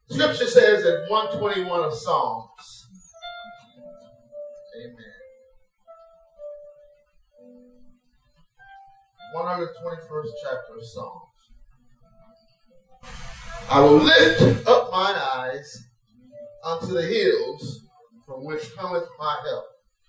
Scripture says in 121 of Psalms, amen, 121st chapter of Psalms, I will lift up mine eyes unto the hills from which cometh my help.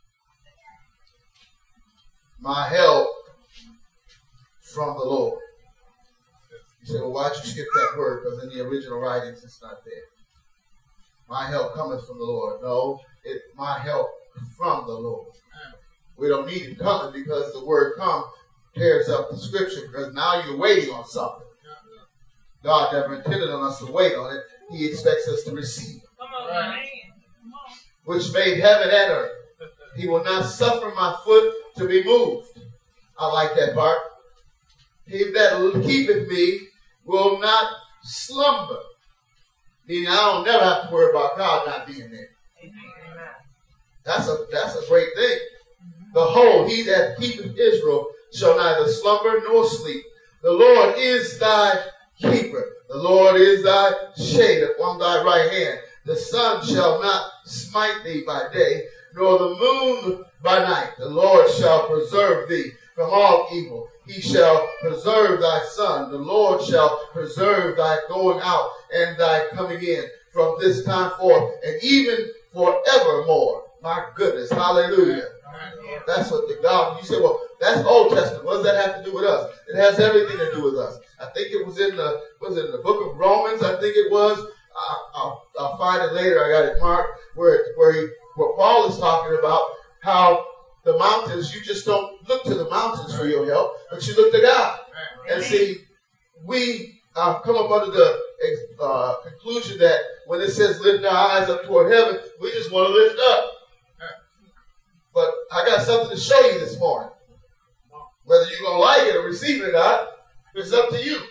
My help from the Lord. You say, well, why'd you skip that word? Because in the original writings, it's not there. My help cometh from the Lord. No, my help from the Lord. We don't need it coming because the word come tears up the scripture, because now you're waiting on something. God never intended on us to wait on it. He expects us to receive it. Come on, man. Which made heaven and earth. He will not suffer my foot to be moved. I like that part. He that keepeth me will not slumber. Meaning I don't never have to worry about God not being there. Amen. That's a great thing. Behold, he that keepeth Israel shall neither slumber nor sleep. The Lord is thy keeper. The Lord is thy shade upon thy right hand. The sun shall not smite thee by day, nor the moon by night. The Lord shall preserve thee from all evil. He shall preserve thy son. The Lord shall preserve thy going out and thy coming in from this time forth and even forevermore. My goodness. Hallelujah. That's what the God, you say, well, that's Old Testament. What does that have to do with us? It has everything to do with us. I think it was in the book of Romans? I think it was. I'll find it later. I got it marked where Paul is talking about how the mountains, you just don't look to the mountains for your help, but you look to God. And see, we come up under the conclusion that when it says lift our eyes up toward heaven, we just want to lift up. But I got something to show you this morning. Whether you're going to like it or receive it or not, it's up to you.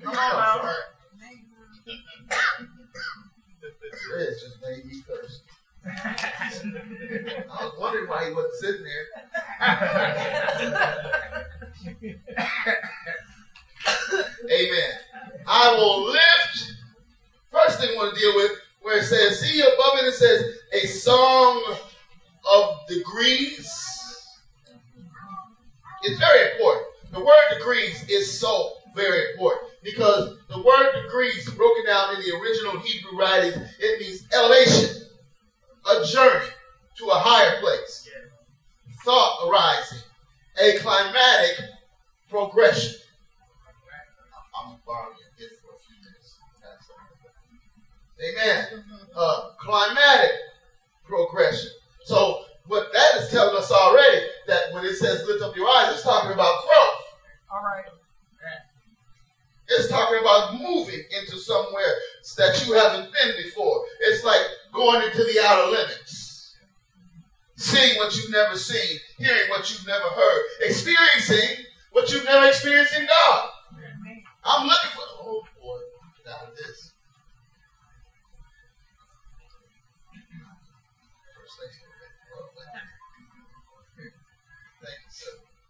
It's just made me thirsty. I was wondering why he wasn't sitting there. Amen. I will lift. First thing I want to deal with, where it says, see above it, it says, a song of degrees. It's very important. The word degrees is so very important because the word degrees, broken down in the original Hebrew writings, it means elevation, a journey to a higher place, thought arising, a climatic progression. I'm going to borrow you for a few minutes. Amen. Climatic progression. So what that is telling us already, that when it says lift up your eyes, it's talking about growth. All right. It's talking about moving into somewhere that you haven't been before. It's like going into the outer limits. Seeing what you've never seen, hearing what you've never heard, experiencing what you've never experienced in God. I'm looking for, oh boy, get out of this. Thank you, sir.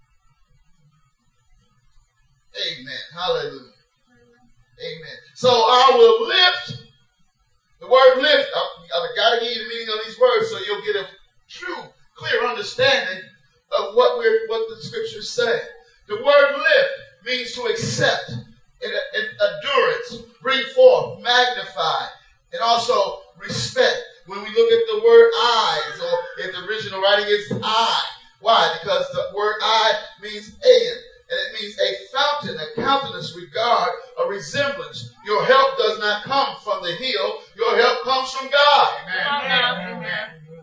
Amen. Hallelujah. Amen. So I will lift. The word lift, I've got to give you the meaning of these words so you'll get a true, clear understanding of what the scriptures say. The word lift means to accept, endurance, bring forth, magnify, and also respect. When we look at the word eyes, or in the original writing, it's eye. Why? Because the word eye means aeon. And it means a fountain, a countenance, regard, a resemblance. Your help does not come from the hill. Your help comes from God. Amen. Amen.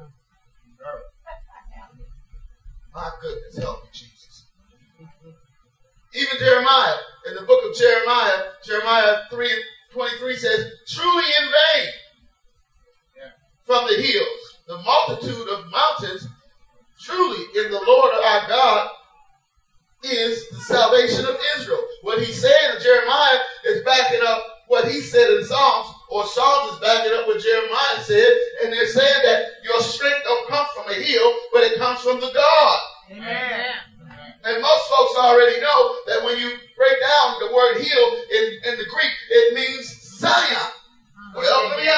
My goodness, help me, Jesus. Even Jeremiah, in the book of Jeremiah 3:23 says, truly in vain from the hills, the multitude of mountains, truly in the Lord our God is the salvation of Israel. What he's saying in Jeremiah is backing up what he said in Psalms, or Psalms is backing up what Jeremiah said, and they're saying that your strength don't come from a hill, but it comes from the God. Amen. And most folks already know that when you break down the word hill in the Greek, it means Zion. Well, let me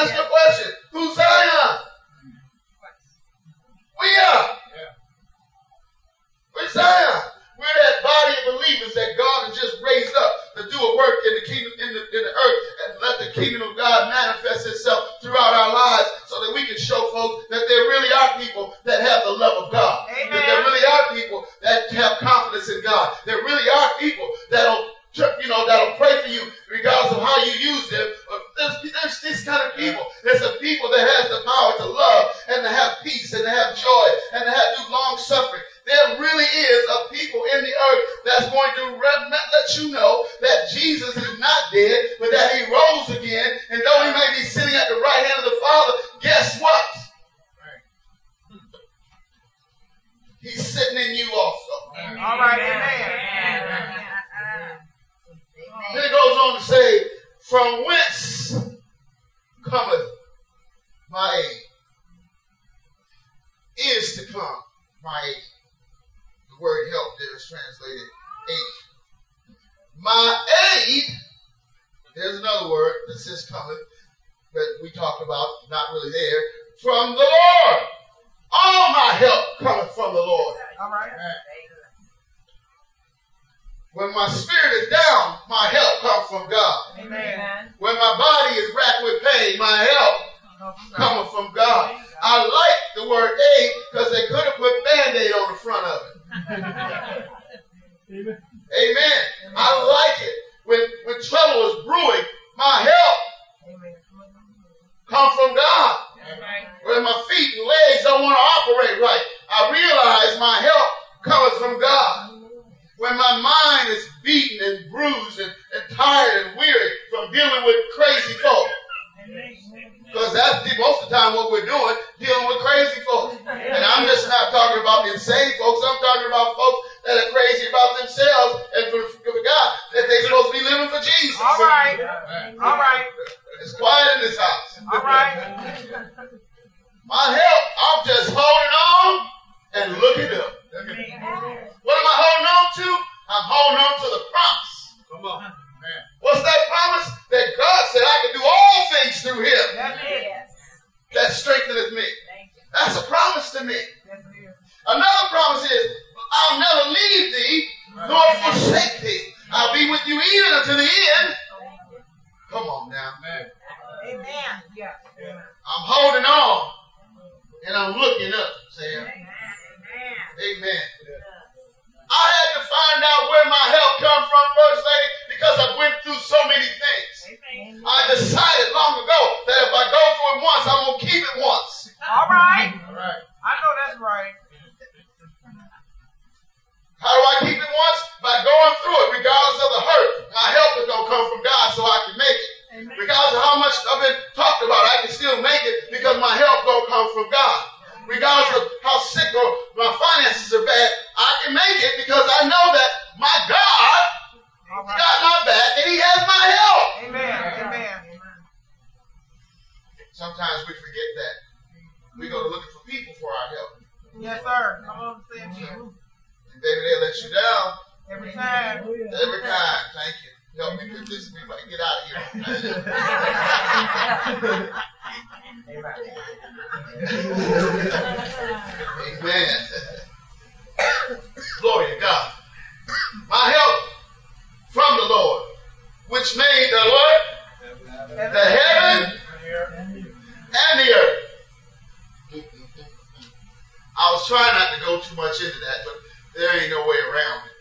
kingdom of God manifests itself throughout our lives so that we can show folks that there really are people that have the love of God. Amen. That there really are people that have confidence in God. There really are people that'll pray for you regardless of how you use them. There's this kind of people. There's a people that has the power to love and to have peace and to have joy and to do long suffering. There really is a people in the earth that's going to let you know that Jesus is not dead, but that he rose again. And though he may be sitting at the right hand of the Father, guess what? He's sitting in you also. All right, amen. Then it goes on to say, from whence cometh my aid? Is to come my aid. The word help there is translated aid. My aid, there's another word that says cometh, that we talked about, not really there, from the Lord. All my help cometh from the Lord. All right. When my spirit is down, my help comes from God. Amen. When my body is racked with pain, my help coming from God. I like the word aid because they could have put Band-Aid on the front of it. Amen. I like it. When trouble is brewing, my help comes from God. When my feet and legs don't want to operate right, I realize my help comes from God. When my mind is beaten and bruised and tired and weary from dealing with crazy folk. Because that's most of the time what we're doing, dealing with crazy folks. And I'm just not talking about insane folks. I'm talking about folks that are crazy about themselves and for God, that they're supposed to be living for Jesus. All right. All right. It's quiet in this house. All right. My help, I'm just holding on and looking up. What am I holding on to? I'm holding on to the promise. Come on. Man. What's that promise? That God said I can do all things through him. That's it. That strengtheneth me. That's a promise to me. Yes, it is. Another promise is, I'll never leave thee nor forsake thee. I'll be with you even unto the end. Come on now. Man. Amen. Yeah. I'm holding on and I'm looking up, Sam. Amen. I had to find out where my help come from, First Lady, because I went through so many things. I decided long ago that if I go through it once, I'm going to keep it once. All right. All right. I know that's right. How do I keep it once? By going through it, regardless of the hurt. My help is going to come from God so I can make it. Regardless of how much I've been talked about, I can still make it because my help going to come from God. Regardless of how sick or my finances are bad, I can make it because I know that my God got my back and he has my help. Amen. Amen. Sometimes we forget that. We go looking for people for our help. Yes, sir. Come on, say it again. And baby, they let you down Every time. every time. Thank you. Help me with this. We might get out of here. Amen. Glory to God. My help from the Lord, which made the what? The heaven and the earth. I was trying not to go too much into that, but there ain't no way around it.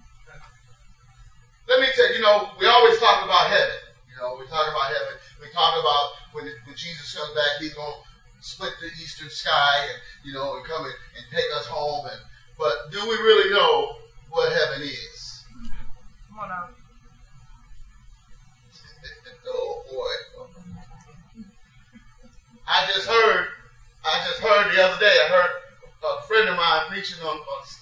Let me tell you, we always talk about heaven. We talk about heaven. We talk about when Jesus comes back, he's going to split the eastern sky and come and take us home. But do we really know what heaven is? Come on now. Oh boy. I just heard the other day, I heard a friend of mine preaching on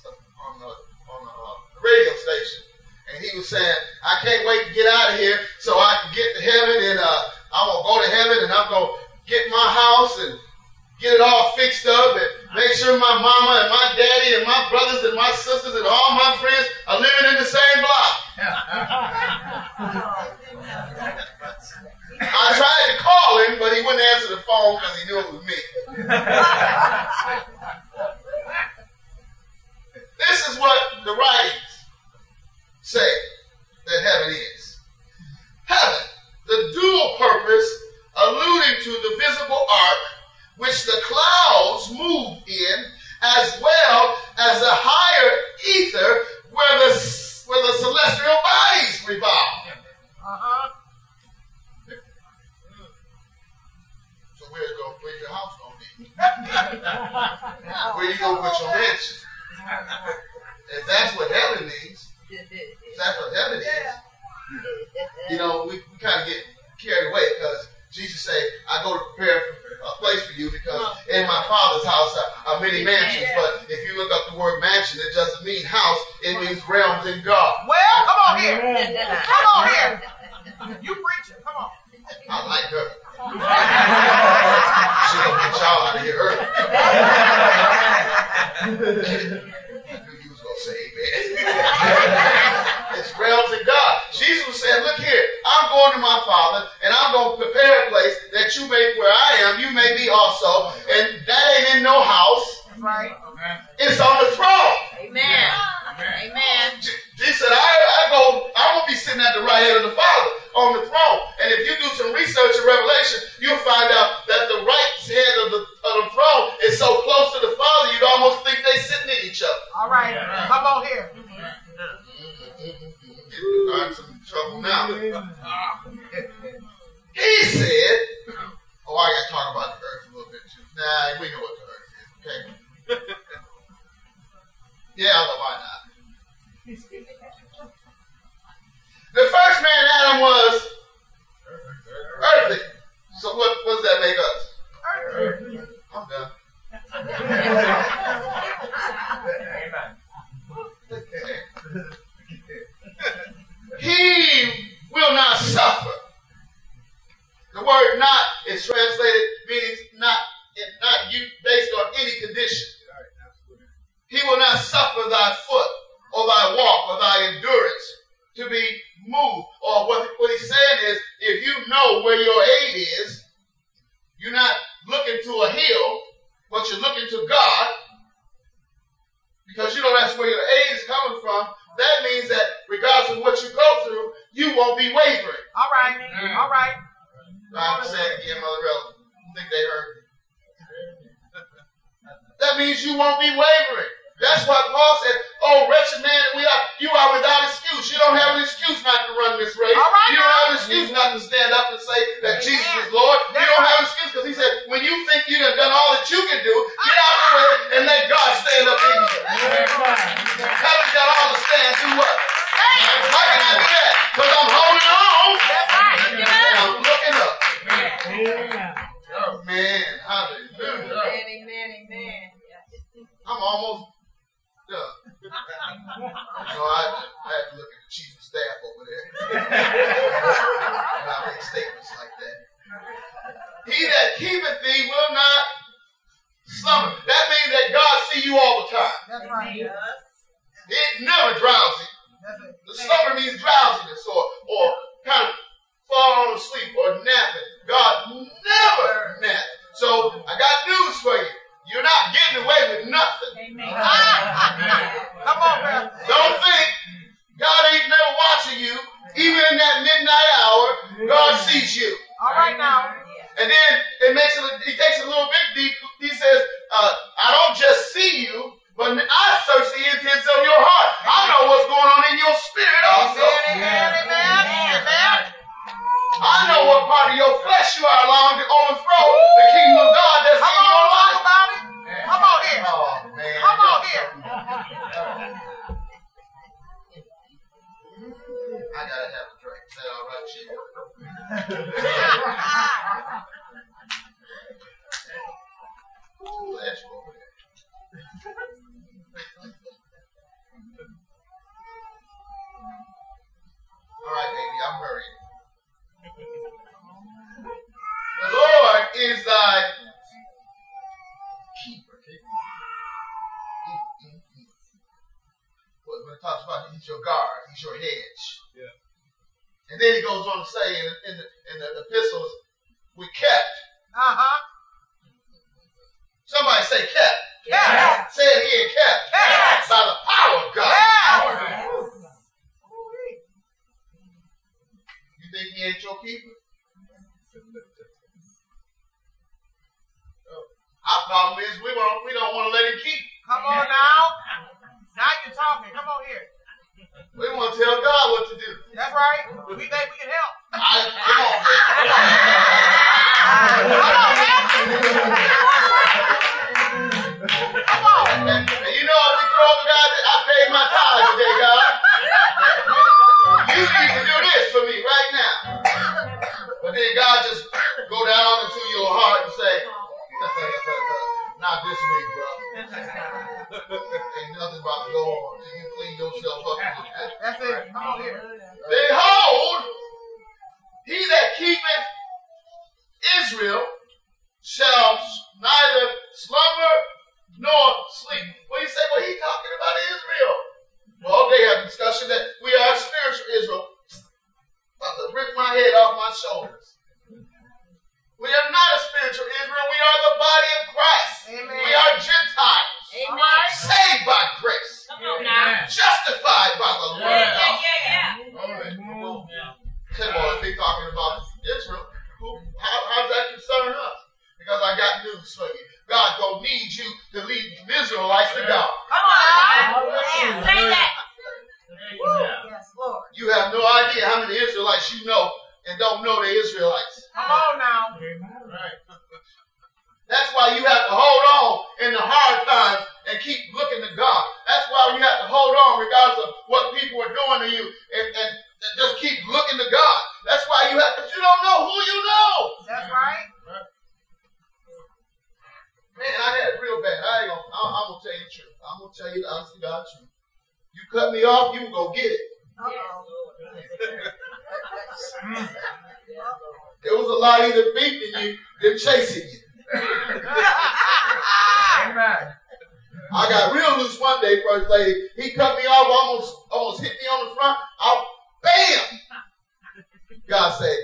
a radio station. And he was saying, I can't wait to get out of here so I can get to heaven, and I'm going to go to heaven and I'm going to get my house and get it all fixed up and make sure my mama and my daddy and my brothers and my sisters and all my friends are living in the same block. I tried to call him, but he wouldn't answer the phone because he knew it was me. This is what the writings say that heaven is. Heaven, the the dual purpose, alluding to the visible ark, which the clouds move in, as well as the higher ether, where the celestial bodies revolve. So where's your house going to be? Where you going to put your mansion? If that's what heaven means, if that's what heaven is, you know, we kind of get carried away because Jesus said, I go to prepare a place for you because in my Father's house are many mansions. But if you look up the word mansion, it doesn't mean house. It means realms in God. Well, come on here. Come on here. You preaching. Come on. I like her. She gonna get y'all out of here early. I knew you was gonna say amen. It's realms in God. Jesus was saying, look here, I'm going to my Father, and I'm going to prepare a place that you may, where I am, you may be also. And that ain't in no house. That's right. It's on the throne. Amen. Amen. Jesus said, I will be sitting at the right hand of the Father on the throne. And if you do some research in Revelation, you'll find out that the right hand of the throne is so close to the Father, you'd almost think they sitting in each other. All right. Come on here. I'm in some trouble now. He said, oh, I got to talk about the earth a little bit too. Nah, we know what the earth is, okay? Yeah, why not? The first man, Adam, was earthly. So what does that make us? Earthly. I'm done. He will not suffer. The word "not" is translated meaning not based on any condition. He will not suffer thy foot or thy walk or thy endurance to be moved. Or what he's saying is, if you know where your aid is, you're not looking to a hill, but you're looking to God, because you know that's where your aid is coming from. That means that regardless of what you go through, you won't be wavering. All right. All right. I have to say it again, Mother Rella. I think they heard me. That means you won't be wavering. That's why Paul said, oh, wretched man that we are, you are without excuse. You don't have an excuse not to run this race. All right, you don't have an excuse not to stand up and say that Jesus is Lord. You don't have an excuse because he said, when you think you have done all that you can do, get out of the way and let God stand up in you. Having got all to stand, do what? How can I do that? Because I'm holding on. And I'm looking up. Oh, man, hallelujah. Amen. I'm almost done. I had to look at the chief of staff over there. And I make statements like that. He that keepeth thee will not slumber. That means that God see you all the time. That's right. It's never drowsy. The slumber means drowsiness or kind of falling asleep or napping. God never naps. So I got news for you. You're not getting away with nothing. Amen. Come on, man. Don't think God ain't never watching you. Even in that midnight hour, God sees you. All right now. And then he takes it a little bit deep. He says, I don't just see you, but I search the intents of your heart. I know what's going on in your spirit also. Amen. I know what part of your flesh you are allowing to overthrow the kingdom of God that's in your life. Come on here. Oh, man. Come on here. I gotta have a drink. Is that all right, Chief? Glad you're over there. All right, baby, I'm hurrying. The Lord is thy keeper. When it talks about he's your guard, he's your hedge. Yeah. And then he goes on to say in the epistles, we kept. Somebody say kept. Yeah. Say it again, kept. Kept. By the power of God. Yeah. You think he ain't your keeper? That's right. We think we can help. Come on. Come on. And you know, if we throw up, God, I paid my tithe today, God. You need to do this for me right now. But then God just go down into your heart and say, not this week, bro. Ain't nothing about to go on till you clean yourself up. That's it. Come on here. Behold, he that keepeth Israel shall neither slumber nor sleep. Well, you say, well, he's talking about Israel. Well, they have discussion that we are spiritual Israel. About to rip my head off my shoulders. We are not a spiritual Israel. We are the body of Christ. Amen. We are Gentiles. Amen. Saved by grace. Come on now. Justified by the word of God. Yeah. Say, well, if they're talking about Israel, how does that concern us? Because I got news for you. God don't need you to lead Israelites to God. Come on. Say that. Yes, Lord. You have no idea how many Israelites you know and don't know the Israelites. Come on now. Right. That's why you have to hold on in the hard times and keep looking to God. That's why you have to hold on regardless of what people are doing to you and just keep looking to God. That's why you have to, you don't know who you know. That's right. Man, I had it real bad. I'm going to tell you the truth. I'm going to tell you the honest to God truth. You cut me off, you can go get it. It was a lot either beating you than chasing you. Amen. I got real loose one day, First Lady. He cut me off, almost hit me on the front. Bam! God said,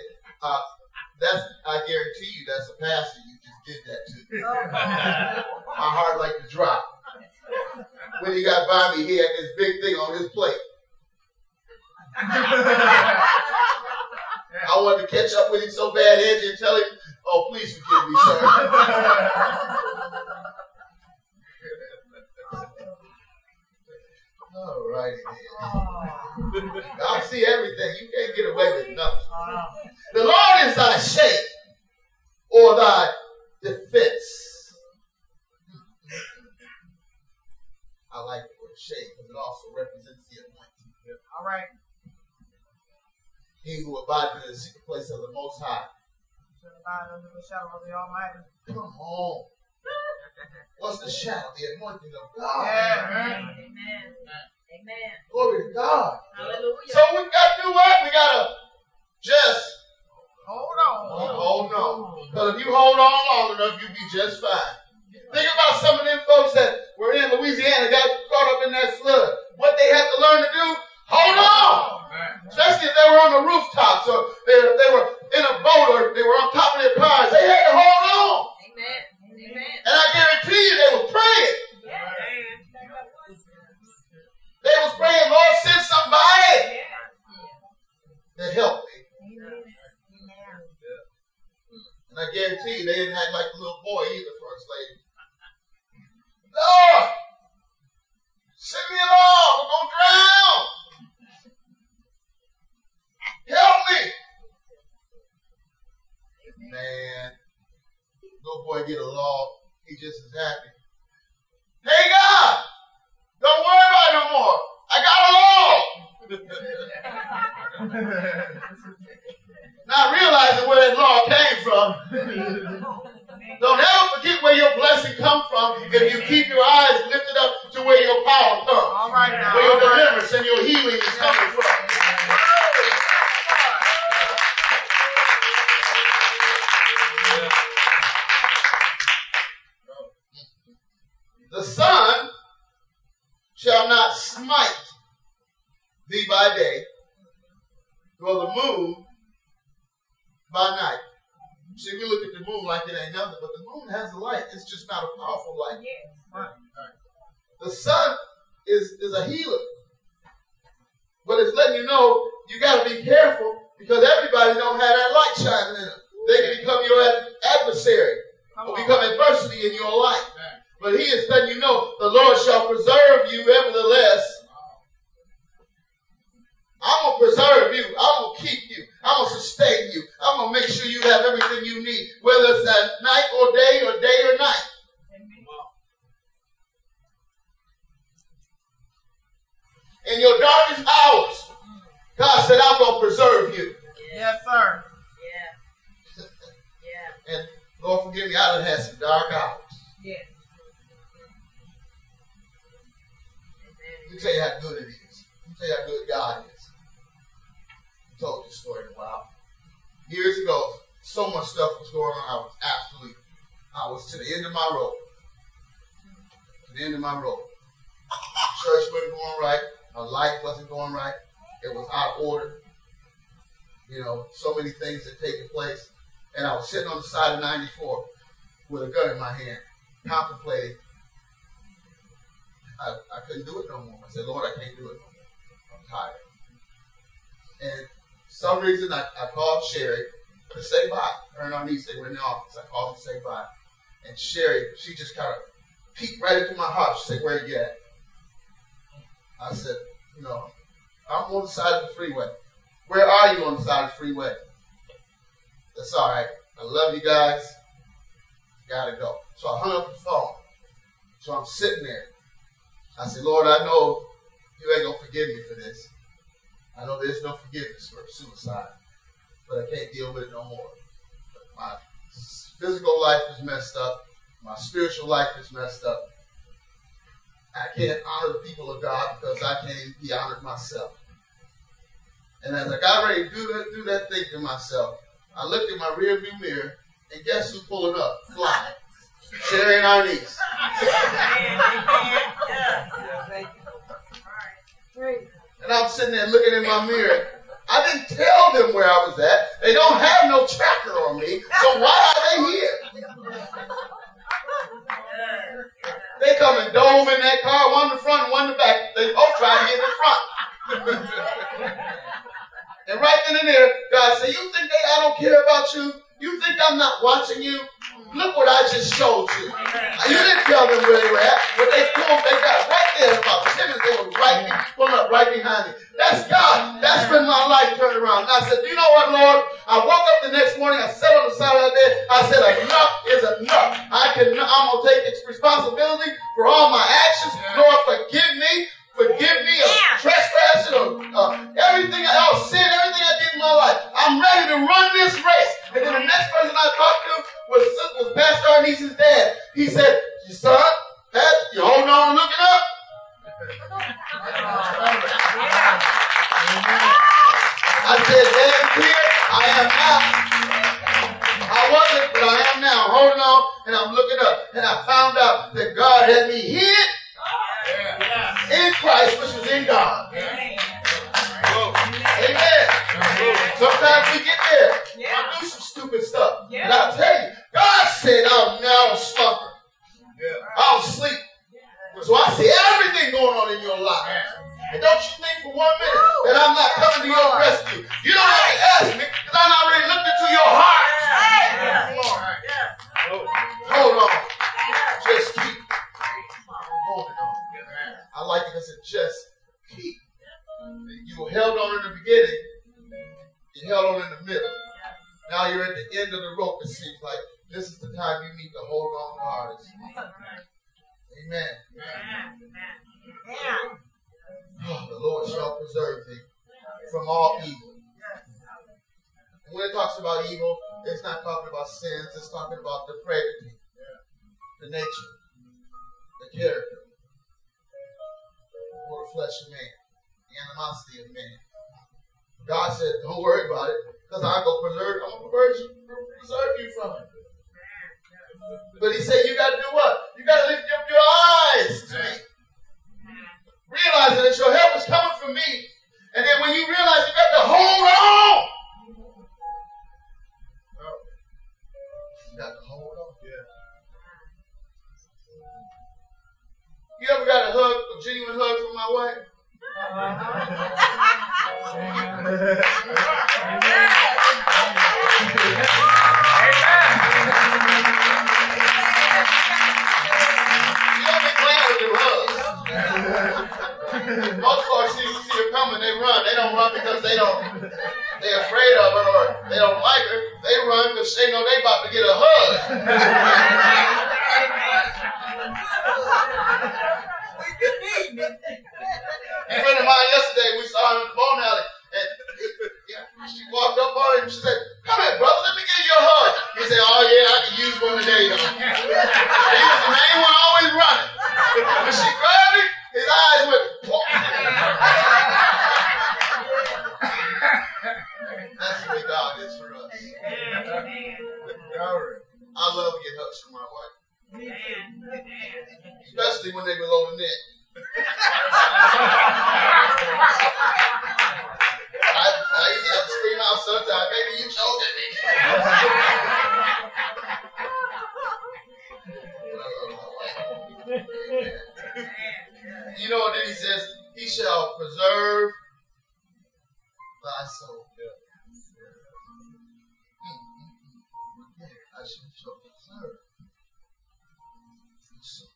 I guarantee you that's a pastor you just did that to. My heart like to drop. When he got by me, he had this big thing on his plate. I wanted to catch up with him so bad, Angie, and tell him, oh, please forgive me, sir. All righty then. I see everything. You can't get away with nothing. The Lord is thy shade or thy defense. I like the word shade because it also represents the anointing. All right. He who abides in the secret place of the Most High. Shall abide under the shadow of the Almighty. Come on. What's the shadow? The anointing of God. Yeah. Amen. Amen. Glory to God. Hallelujah. So we got to do what? We got to just Hold on. hold on. Because if you hold on long enough, you'll be just fine. Think about some of them folks that were in Louisiana, got caught up in that flood. What they had to learn to do? Hold on. Especially if they were on the rooftops or they were in a boat or they were on top of their cars. They had to hold on. Amen. Amen. And I guarantee you they were praying. They was praying, Lord, send somebody to help me. And I guarantee you they didn't act like a little boy either, First Lady. Lord, send me along. We're going to drown. Help me. Man, little boy get a log. He just is happy. Hey, God, don't worry about it no more. I got a log. Not realizing where that log came from. Don't ever forget where your blessing comes from if you keep your eyes lifted up to where your power comes. All right now. Where your deliverance and your healing is coming from. The sun shall not smite thee by day, nor the moon by night. See, we look at the moon like it ain't nothing, but the moon has a light. It's just not a powerful light. Right. The sun is a healer. But it's letting you know you got to be careful because everybody don't have that light shining in them. They can become your adversary or become adversity in your life. But he is letting you know the Lord shall preserve you nevertheless. I'm going to preserve you. I it's at night or day or night. In your darkest hours, God said, I'm going to preserve you. Yes, sir. Yeah. Yeah. And Lord, forgive me, I done had some dark hours. Yes. Let me tell you how good it is. Let me tell you how good God is. I told this story in a while. Years ago, so much stuff was going on. I was to the end of my rope. To the end of my rope. Church wasn't going right. My life wasn't going right. It was out of order. You know, so many things had taken place. And I was sitting on the side of 94 with a gun in my hand, contemplating. I couldn't do it no more. I said, Lord, I can't do it no more. I'm tired. And for some reason, I called Sherry to say bye. Her and our niece, they were in the office. I called to say bye. And Sherry, she just kind of peeked right into my heart. She said, where are you at? I said, you know, I'm on the side of the freeway. Where are you on the side of the freeway? That's all right. I love you guys. Gotta go. So I hung up the phone. So I'm sitting there. I said, Lord, I know you ain't going to forgive me for this. I know there's no forgiveness for suicide. But I can't deal with it no more. My physical life is messed up. My spiritual life is messed up. I can't honor the people of God because I can't even be honored myself. And as I got ready to do that thing to myself, I looked in my rearview mirror, and guess who's pulling up? Fly. Sherry and our niece. And I'm sitting there looking in my mirror. I didn't tell them where I was at. They don't have no tracker on me, so why are they here? They come and dome in that car, one in the front and one in the back. They both try to get in the front. And right then and there, God said, you think I don't care about you? You think I'm not watching you? Look what I just showed you. You didn't tell them where they were at, but they got right there about 10 minutes. They were pulling up right behind me. That's God. That's when my life turned around. And I said, you know what, Lord? I woke up the next morning. I sat on the side of that bed. I said, enough is enough. I'm going to take responsibility for all my actions. Lord, forgive me. Forgive me of trespassing or everything else, sin, everything I did in my life. I'm ready to run this race. And then the next person I talked to was Pastor Arnice's dad. He said, your son, Pat, you holding on and looking up? I said, Dad, here I am now. I wasn't, but I am now. I'm holding on and I'm looking up. And I found out that God had me hid in Christ, which was in God. Amen. Sometimes we get there. I do some stupid stuff. But I'll tell you, God said, I'm now slumber. I'll sleep. So I see everything going on in your life. And don't you think for 1 minute that I'm not coming to your rescue. You don't have to ask me because I'm already looked into your heart. Hold on. Just keep holding on. I like it. I said, just keep. You were held on in the beginning. You held on in the middle. Now you're at the end of the rope. It seems like this is the time you need to hold on the hardest. Amen. Oh, the Lord shall preserve thee from all evil. And when it talks about evil, it's not talking about sins. It's talking about depravity, the nature, the character, or the flesh of man, the animosity of man. God said, don't worry about it, because I'm going to preserve you from it. But he said, you got to do what? You got to lift up your eyes to me. Realizing that your help is coming from me. And then when you realize you got to hold on. You got to hold on. You ever got a genuine hug from my wife? Most folks see her coming, they run. They don't run because they're afraid of her or they don't like her. They run because they know they about to get a a hug. A friend of mine yesterday, we saw her in the bone alley, and she walked up on him and she said, "Come here, brother, let me give you a hug." He said, "Oh yeah, I can use one today, though." He was the main one always running. When she grabbed him, his eyes went, "Poof." That's the way God is for us. I love to get hugs from my wife. Especially when they below the neck. I used to have to scream out sometimes, "Baby, you choking me." You know what then he says? He shall preserve thy soul. I shall preserve your soul.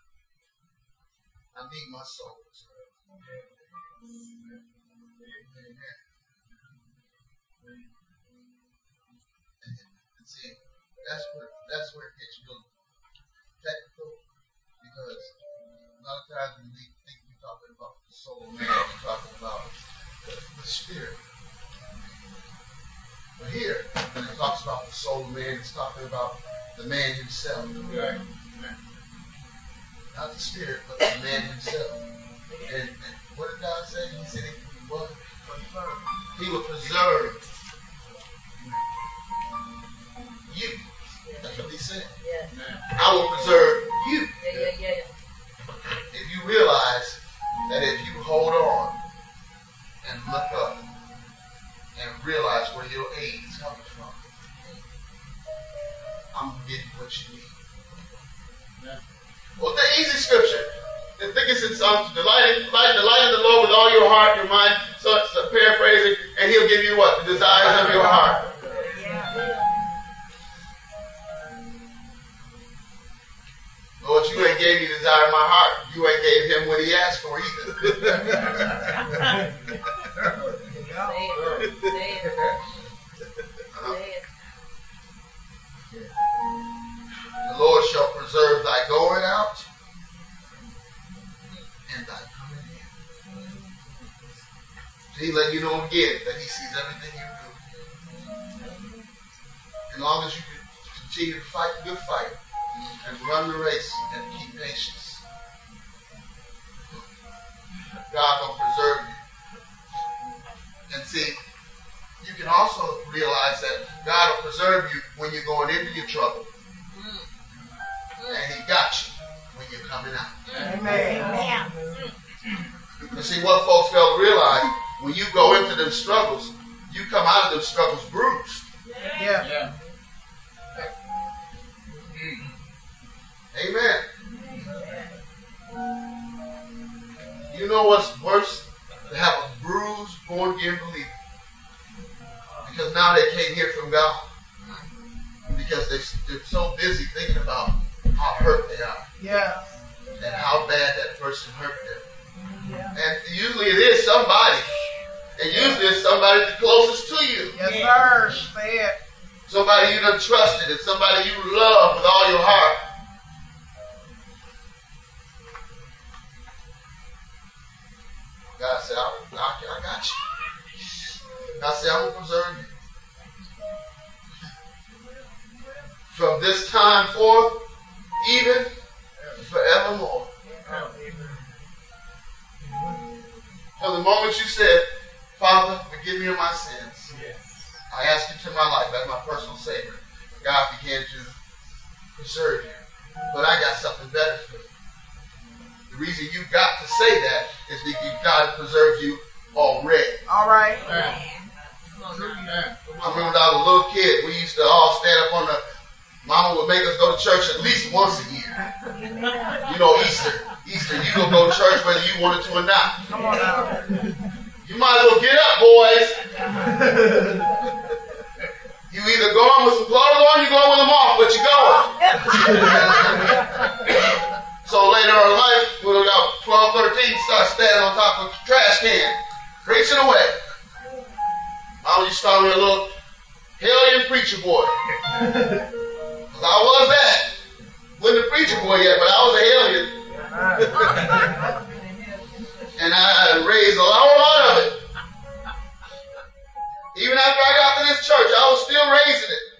I need my soul preserved. Amen. And see, that's where it gets real technical, because a lot of times when we think we're talking about the soul of man, we're talking about the spirit. But here, when it talks about the soul of man, it's talking about the man himself. Right. Not the spirit, but the man himself. And what did God say? He said he will preserve you. That's what he said. Yeah. I will preserve you. Yeah. If you realize that if you hold on and look up and realize where your aid is coming from, I'm going to give you what you need. Yeah. Well, the easy scripture. I think it's in Psalms, delight in the Lord with all your heart, your mind. So it's paraphrasing, and he'll give you what? The desires of your heart. Lord, you ain't gave me the desire of my heart. You ain't gave him what he asked for either. The Lord shall preserve thy going out and thy coming in. So he let you know again that he sees everything you do. As long as you continue to fight the good fight and run the race and keep patience, God will preserve you. And see, you can also realize that God will preserve you when you're going into your trouble. And he got you when you're coming out. Amen. And see, what folks fail to realize, when you go into them struggles, you come out of them struggles bruised. Yeah. Amen. You know what's worse? To have a bruised, born-again believer. Because now they can't hear from God. Because they're so busy thinking about how hurt they are. Yeah. And how bad that person hurt them. Yeah. And usually it is somebody. And usually it's somebody the closest to you. Yes, sir. Say it. Somebody you done trusted and somebody you love with all your heart. God said, I got you. God said, I'm going to preserve you. From this time forth, even forevermore. From the moment you said, Father, forgive me of my sins. I ask you to my life as my personal Savior. God began to preserve you. But I got something better for you. The reason you got to say that is because God preserved you already. All right. I remember when I was a little kid, we used to all stand up on the, Mama would make us go to church at least once a year. You know, Easter, you gonna go to church whether you wanted to or not. Come on now. You might as well get up, boys. You either going with some clothes on, you going with them off, but you going. So later in life, when we got 12, 13, start standing on top of the trash can, preaching away. Mama used to call me a little hellion preacher boy. I was that. Wasn't a preacher boy yet, but I was a hellion. And I raised a whole lot of it. Even after I got to this church, I was still raising it.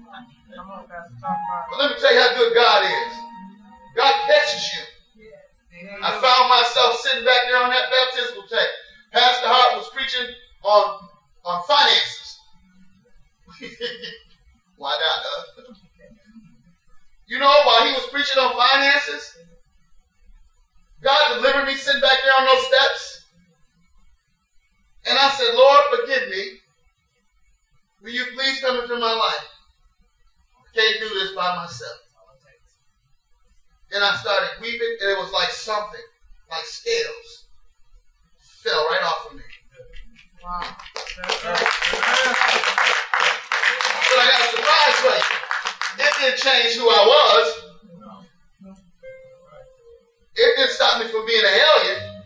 But let me tell you how good God is. God catches you. I found myself sitting back there on that baptismal tank. Pastor Hart was preaching on finances. Why not, huh? You know, while he was preaching on finances, God delivered me sitting back there on those steps. And I said, Lord, forgive me. Will you please come into my life? I can't do this by myself. And I started weeping, and it was like something, like scales, fell right off of me. Wow. But I got a surprise for you. It didn't change who I was. It didn't stop me from being a hellion.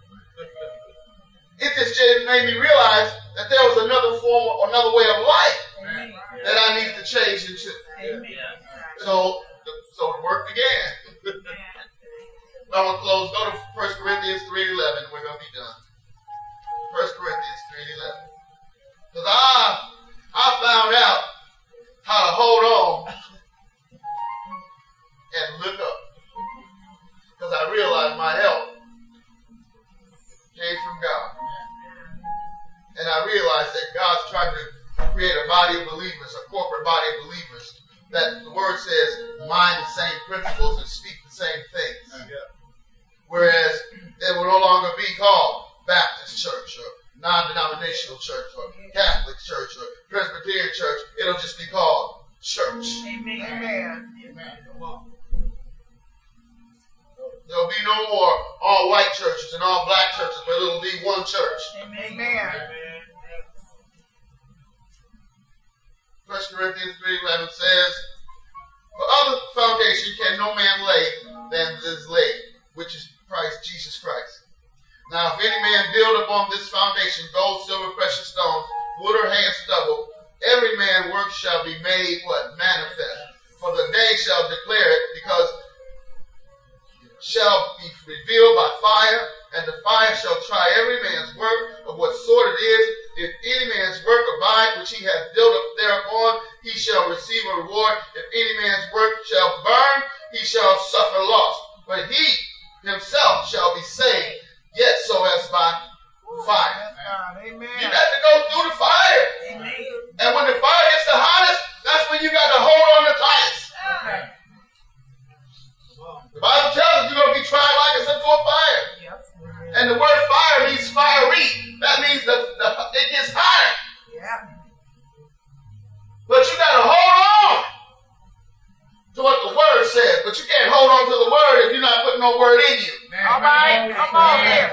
It just made me realize that there was another form, another way of life that I needed to change into. So the work began. I'm going to close. Go to 1 Corinthians 3:11. We're going to be done. 1 Corinthians 3:11. Because I found out how to hold on and look up. Because I realized my help came from God. And I realized that God's trying to create a body of believers, a corporate body of believers, that the word says mind the same principles and speak the same things. Whereas it will no longer be called Baptist church or non-denominational church or Catholic church or Presbyterian church. It'll just be called church. Amen. There'll be no more all white churches and all black churches, but it'll be one church. Amen. 1 Corinthians 3:11 says, for other foundation can no man lay than this laid, which is Christ, Jesus Christ. Now if any man build upon this foundation gold, silver, precious stones, wood or hay and stubble, every man's work shall be made what? Manifest. For the day shall declare it, because it shall be revealed by fire, and the fire shall try every man's work of what sort it is. If any man's work abide which he hath built up thereupon, he shall receive a reward. If any man's work shall burn, he shall suffer loss. But he himself shall be saved, yet so as by fire. Amen. You got to go through the fire. Amen. And when the fire gets the hottest, that's when you got to hold on the tightest. Okay. The Bible tells us you're going to be tried like it's into a fire. Yes. And the word fire means fiery. That means it gets hotter. Yeah. But you got to hold on to what the word says. But you can't hold on to the word if you're not putting no word in you. All right. Come on here.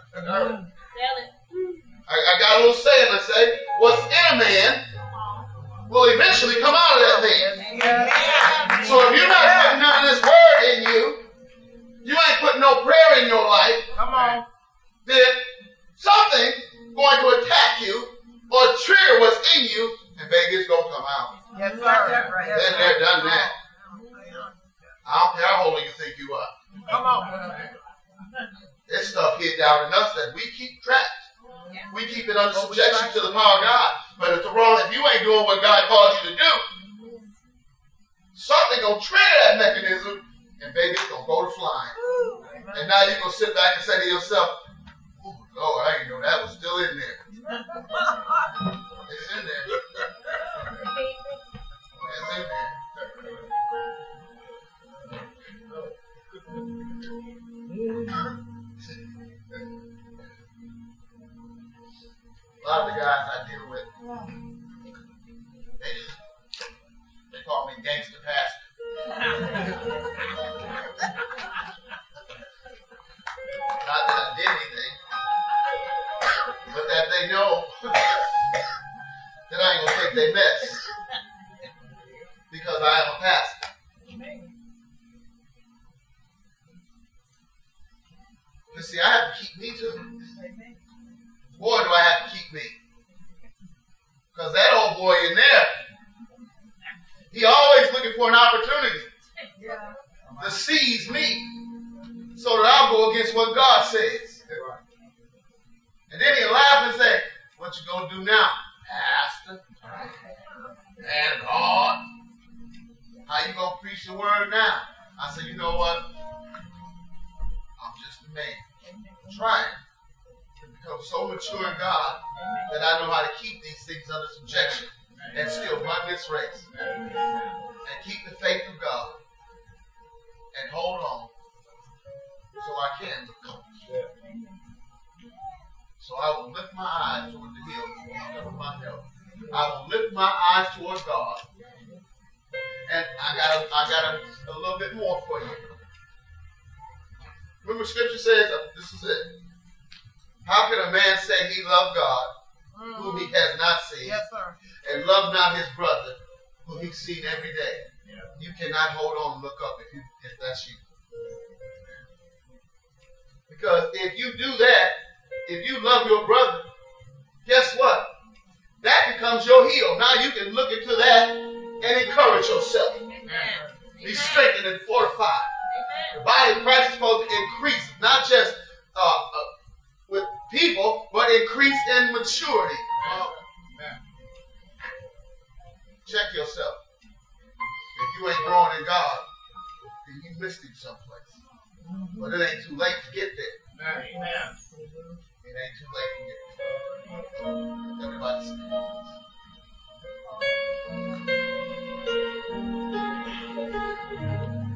I got a little saying to say, what's in a man will eventually come out of that man. Yeah. So if you're not putting none of this word in you, you ain't putting no prayer in your life, Come on. then something going to attack you or trigger what's in you, and baby, it's going to come out. Yes, sir. Been there, done that. I don't care how old you think you are. Come on. There's stuff hid down in us that we keep trapped. We keep it under subjection to the power of God. But if you ain't doing what God called you to do, something gonna trigger that mechanism, and baby, it's gonna go to flying. And now you're gonna sit back and say to yourself, "Oh Lord, I didn't know that was still in there." It's in there. It's in there. A lot of the guys I deal with, they call me gangster pastor. Not that I did anything, but that they know that I ain't gonna take their mess because I am a pastor. But see, I have to keep me too. Boy, do I have to keep me. Because that old boy in there, he always looking for an opportunity to seize me so that I'll go against what God says. And then he'll laugh and say, what you going to do now, Pastor? And God, how you going to preach the word now? I said, you know what? I'm just a man trying to become so mature in God that I know how to keep these things under subjection and still run this race and keep the faith of God and hold on so I can accomplish. So I will lift my eyes toward the hills of my help. I will lift my eyes toward God. And I got a little bit more for you. Remember, Scripture says, this is it. How can a man say he loved God, whom he has not seen, Yes, sir. and love not his brother, whom he's seen every day? You cannot hold on and look up if that's you. Because if you do that, if you love your brother, guess what? That becomes your heel. Now you can look into that and encourage yourself. Be strengthened and fortified. The body of Christ is supposed to increase, not just with people, but increase in maturity. Check yourself. If you ain't growing in God, then you missed him someplace. But it ain't too late to get there. Amen. It ain't too late to get there. Everybody say